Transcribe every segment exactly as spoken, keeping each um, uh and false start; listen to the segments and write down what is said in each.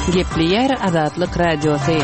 Gepli yer Azatlyk Radiosu.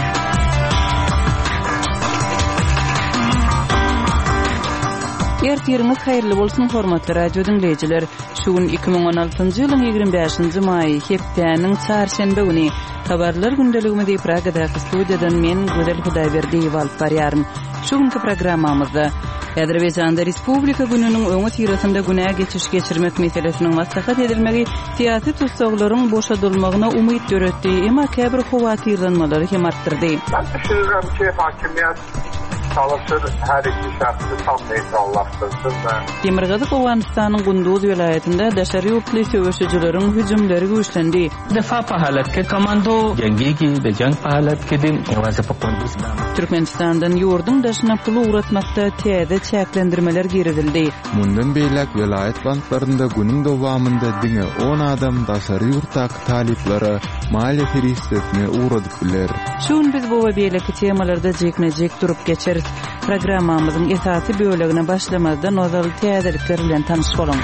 Ertiriniz hayırlı bolsun hormatly radio dinleyijiler. Şugun iki ming on altyncı ýylyň ýygrimi beşinji maý hepdeniň çarşembe güni habarlar gündeliginde Pragada studiýadan men Gözel Hudaýberdiýew alyp barýarym. Şugunky programmamyzda Azerbaýjanda Respublika gününiň öňe tirasynda günä geçiş geçirmek meselesiniň maslahat edilmegi syýasy tutsaglaryň boşadylmagyna umyt döretdi, emma käbir howatyrlanmalary hem artdyrdy. Ben düşünürüm ki hakimiyet çalışır her iki şahsı tam neytrallaştırsın da. Demirgazyk Owganystanyň Gunduz welaýatynda daşary ýurtly söwüşçileriň hüjümleri güýçlendi. Defa pahalatke komando jangigi ve jang pahalatkedim ewazy pokunduz. Türkmenistandan ýurdun daşyna pul uratmakda täze çäklendirmeler giridildi. Mundan beýlek welaýat banklarynda günüň dowamında diňe on adam daşary ýurtdaky taliplara maliýe firistesine uradyp biler. Şun biz bu we beýleki temalarda jeknejek durup geçer. Programmamyzyň esasy bölegine başlamazdan ozal täzelikler bilen tanyş bolan.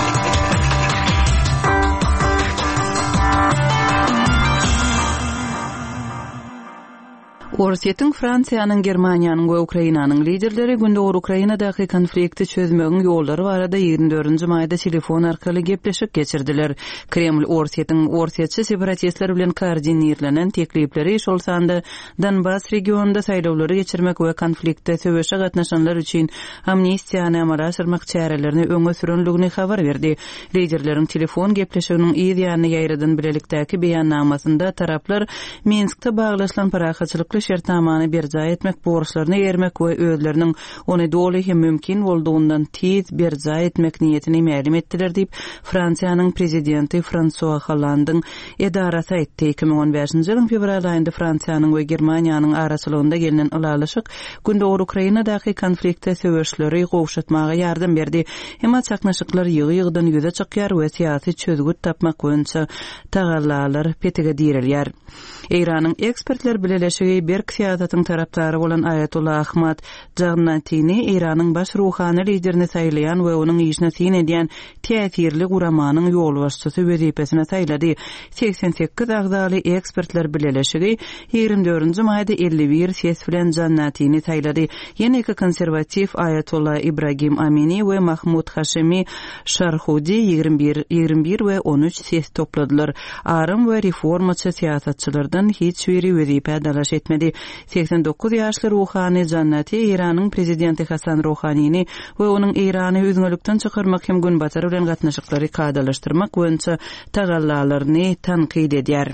Orsiýetiň Fransiýanyň, Germaniýanyň we Ukrainanyň liderleri günde Ukrainadaky konflikti çözmegiň ýollary barada ýygrimi dördünji maýda telefon arkaly gepleşik geçirdiler. Kreml Orsiýetiň Orsiýetçi separatistler bilen koordinirlenen teklipleri iş bolsanda Donbas regionunda saýlawlary geçirmek we konfliktde söwüşe gatnaşanlar üçin amnistiýany amala asyrmak çärelerini öňe sürenligini habar berdi. Liderleriň telefon gepleşiginiň ýa-da ýaýradan bilelikdäki beýannamasynda taraplar Minskde baglaşylan parahatçylykly şertnamany berja etmek borçlaryny ýermek we özleriniň ony doly hem mümkin boldugundan tez berja etmek niýetini ma'lum etdiler diýip Fransiýanyň prezidenti François Hollande'ň edarasy aýtdy. iki ming on beşinji ýylyň fevral aýynda Fransiýanyň we Germaniýanyň arasylygynda gelinen ulalaşyk günde Ukrainadaky konfliktde söwüşleri gowşatmaga ýardam berdi. Emma çaknaşyklar ýygy-ýygydan ýüze çykýar we syýasy çözgüt tapmak boýunça tagallalar petige dirilýär. Iranyň ekspertler bileşigi Berk siýasatynyň tarapdary bolan Ayatollah Ahmad Jannatini Iranyň baş ruhany liderini saýlayan we onuň işine tin edýän täsirli guramanyň ýol başçysy wezipesine saýlady. seksen sekiz agdaly ekspertler bileşigi ýygrimi dördünji maýda elli bir ses bilen Jannatini saýlady. Ýene iki konservativ Ayatollah Ibrahim Amini we Mahmud Hashemi Sharhudi ýygrimi bir ýygrimi bir we on üç ses topladylar. Arym we reformaçy siýasatçylardan hiç biri wezipe dalaş etmedi. seksen dokuz ýaşly ruhany Jannati Iranyň prezidenti Hasan Rouhanyny we onuň Irany üzgünlükden çykarmak hem gün batary bilen gatnaşyklary kadalaşdyrmak boýunça tagallalaryny tanqid edýär.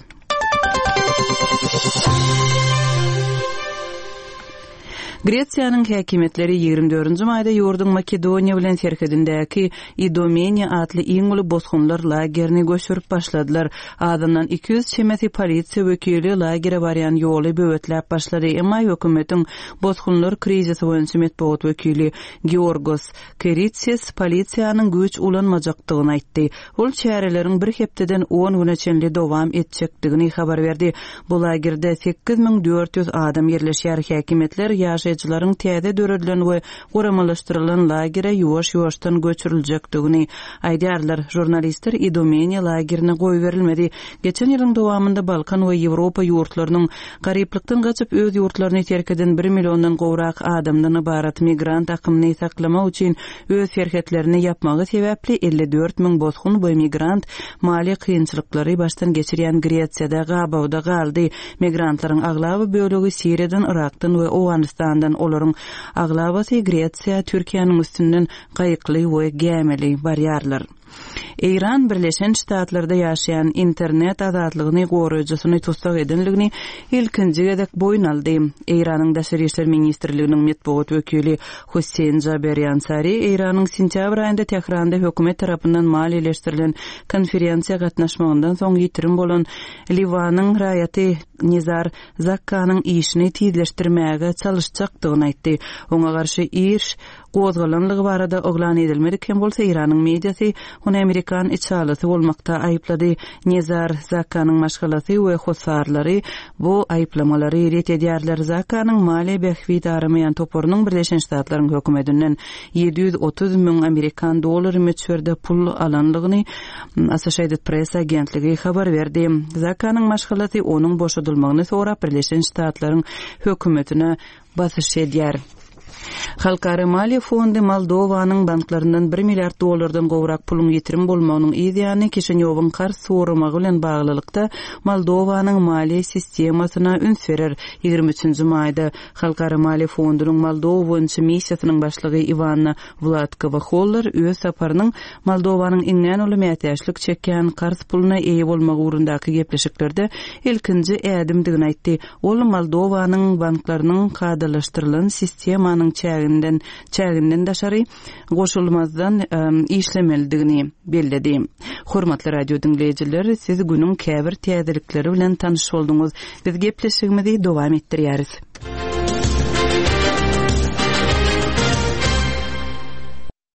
Gretsiýanyň häkimetleri ýygrimi dördünji maýda ýurdun Makedoniýa bilen serhedindäki Idomeni atly iň uly bosgunlar lagerini göçürüp başladylar. Adamdan iki yüz çemeti polisiýa wekili lagere barýan ýoly böwetläp başlady. Emma hökümetiň bosgunlar krizisi boýunça metbuat wekili Georgos Keritsis polisiýanyň güç ulanmajakdygyny aýtdy. Ol çäreleriň bir hepdeden on güneçenli dowam etjekdigini habar berdi. Bu lagerde sekiz ming dört yüz adam ýerleşýär. Häkimetler ýaşy Ýaşaýjylaryň täze döredilen we goramalaşdyrylan lagere ýuwaş-ýuwaşdan göçüriljekdigini aýdýarlar. Jurnalistler Idomeni lagerine goý berilmedi. Geçen ýylyň dowamında Balkan we Ýewropa ýurtlarynyň garyplykdan gaçyp öz ýurtlaryny terk eden bir milliondan gowrak adamdan ibarat migrant akymyny saklamak üçin öz serhetlerini yapmagy sebäpli elli dört ming bosgun bu migrant mali kynçylyklary baştan geçirýän Gretsiýada gabawda galdy. Migrantlaryň aglaby bölegi Siriýadan, Irakdan we Owganystandan olaryň aglabasy Gretsiýa Türkiýanyň üstünden gaýykly we gemeli barýarlar. Iran Birleşen Ştatlarında ýaşaýan internet azatlygyny goraýjysyny tutsak edinligini ilkinji gedek boyun aldy. Iranyň Daşary işler ministrliginiň metbuat wekili Hussein Jaberyansari Iranyň sentýabr aýynda Tehranda hökümet tarapyndan maliýeleşdirilen konferensiýa gatnaşmagyndan soň ýitirim bolan Liwanyň raýaty Nizar Zakkanyň işini tizleşdirmäge çalışjakdygyny aýtdy. Oňa garşy iş gozgalanlygy barada oglan edilmedik hem bolsa Iranyň mediasy onu Amerikan içalasy bolmakda aýplady. Nezar Zakanyň maşgalasy we hosarlary bu aýplamalary ret edýärler. Zakanyň mali behwi daramayan toporunyň Birleşen Ştatlaryň hökümetinden yedi yüz otuz ming Amerikan dollary möçberde pul alanlygyny Associated Press agentligi habar berdi. Zakanyň maşgalasy onuň boşadylmagyny sorap Birleşen Ştatlaryň hökümetine basış edýär. Halkara Maliýe Fondy Moldowanyň banklarynyň bir milliard dollardan gowrak pulun ýetirim bolmagynyň ýa-ni Kişinýowyň kars soramagy bilen baglylykda Moldowanyň maliýe sistemasyna üns berer. ýigirmi üçünji maýda Halkara Maliýe Fondynyň Moldowa boýunça missiýasynyň başlygy Ivanna Vladkova Holler öz saparynyň Moldowanyň iňňän uly mätäçlik çekýän kars puluna eýe bolmagy urundaky gepleşiklerde ilkinji ädimdigini aýtdy. Ol Moldowanyň banklarynyň kadalaşdyrylan sistemanyň çäginden çäginden daşary goşulmazdan um, işlemelidigini bellädi. Hormatly radio dinleýijiler, siz günüň käbir täzelikleri bilen tanyş boldyňyz. Biz gepleşigimizi dowam etdirýäris.